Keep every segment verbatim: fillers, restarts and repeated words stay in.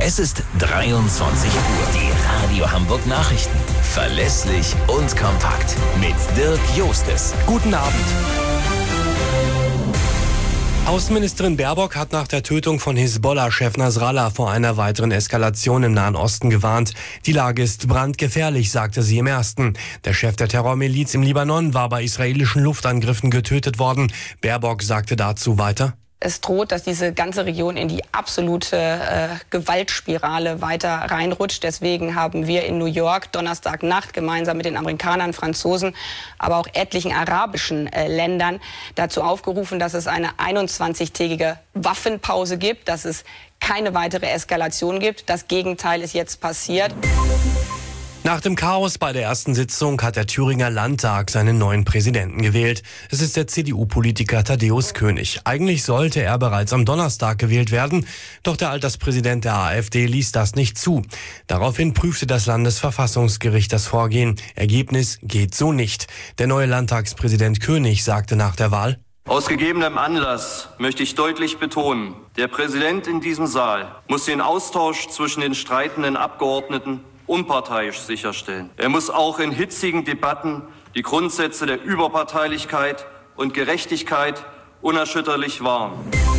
Es ist dreiundzwanzig Uhr. Die Radio Hamburg Nachrichten. Verlässlich und kompakt. Mit Dirk Jostes. Guten Abend. Außenministerin Baerbock hat nach der Tötung von Hisbollah-Chef Nasrallah vor einer weiteren Eskalation im Nahen Osten gewarnt. Die Lage ist brandgefährlich, sagte sie im ersten. Der Chef der Terrormiliz im Libanon war bei israelischen Luftangriffen getötet worden. Baerbock sagte dazu weiter: Es droht, dass diese ganze Region in die absolute äh, Gewaltspirale weiter reinrutscht. Deswegen haben wir in New York Donnerstagnacht gemeinsam mit den Amerikanern, Franzosen, aber auch etlichen arabischen äh, Ländern dazu aufgerufen, dass es eine einundzwanzigtägige Waffenpause gibt, dass es keine weitere Eskalation gibt. Das Gegenteil ist jetzt passiert. Nach dem Chaos bei der ersten Sitzung hat der Thüringer Landtag seinen neuen Präsidenten gewählt. Es ist der C D U-Politiker Thaddäus König. Eigentlich sollte er bereits am Donnerstag gewählt werden, doch der Alterspräsident der AfD ließ das nicht zu. Daraufhin prüfte das Landesverfassungsgericht das Vorgehen. Ergebnis: geht so nicht. Der neue Landtagspräsident König sagte nach der Wahl: Aus gegebenem Anlass möchte ich deutlich betonen, der Präsident in diesem Saal muss den Austausch zwischen den streitenden Abgeordneten unparteiisch sicherstellen. Er muss auch in hitzigen Debatten die Grundsätze der Überparteilichkeit und Gerechtigkeit unerschütterlich wahren.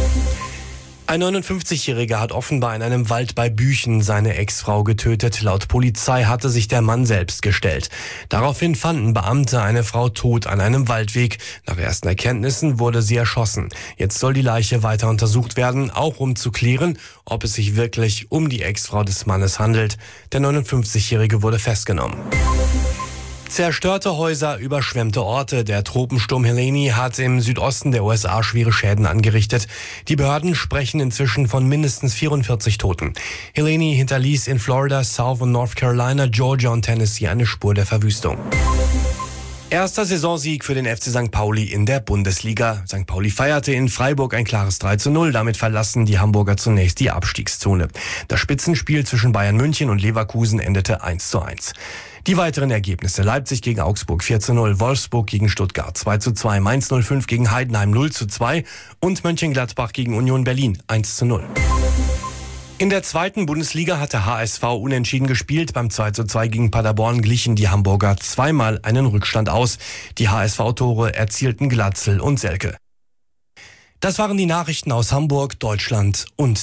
Ein neunundfünfzigjähriger hat offenbar in einem Wald bei Büchen seine Ex-Frau getötet. Laut Polizei hatte sich der Mann selbst gestellt. Daraufhin fanden Beamte eine Frau tot an einem Waldweg. Nach ersten Erkenntnissen wurde sie erschossen. Jetzt soll die Leiche weiter untersucht werden, auch um zu klären, ob es sich wirklich um die Ex-Frau des Mannes handelt. Der neunundfünfzigjährige wurde festgenommen. Zerstörte Häuser, überschwemmte Orte. Der Tropensturm Helene hat im Südosten der U S A schwere Schäden angerichtet. Die Behörden sprechen inzwischen von mindestens vierundvierzig Toten. Helene hinterließ in Florida, South und North Carolina, Georgia und Tennessee eine Spur der Verwüstung. Erster Saisonsieg für den F C Sankt Pauli in der Bundesliga. Sankt Pauli feierte in Freiburg ein klares drei zu null. Damit verlassen die Hamburger zunächst die Abstiegszone. Das Spitzenspiel zwischen Bayern München und Leverkusen endete eins zu eins. Die weiteren Ergebnisse: Leipzig gegen Augsburg vier zu null, Wolfsburg gegen Stuttgart zwei zu zwei, Mainz null fünf gegen Heidenheim null zu zwei und Mönchengladbach gegen Union Berlin eins zu null. In der zweiten Bundesliga hat der H S V unentschieden gespielt. Beim zwei zu zwei gegen Paderborn glichen die Hamburger zweimal einen Rückstand aus. Die H S V-Tore erzielten Glatzel und Selke. Das waren die Nachrichten aus Hamburg, Deutschland und